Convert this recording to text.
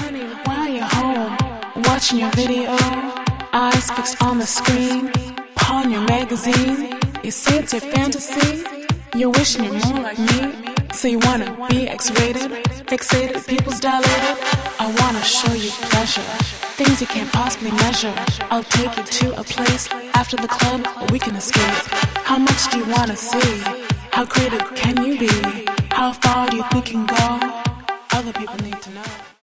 while you're home, watching your video, eyes fixed on the screen, on your magazine. You say it's your fantasy, you're wishing you're more like me. So you wanna be X-rated, fixated, pupils dilated. I wanna show you pleasure, things you can't possibly measure. I'll take you to a place after the club where we can escape. How much do you wanna see? How creative can you be? How far do you think you can go? Other people need to know.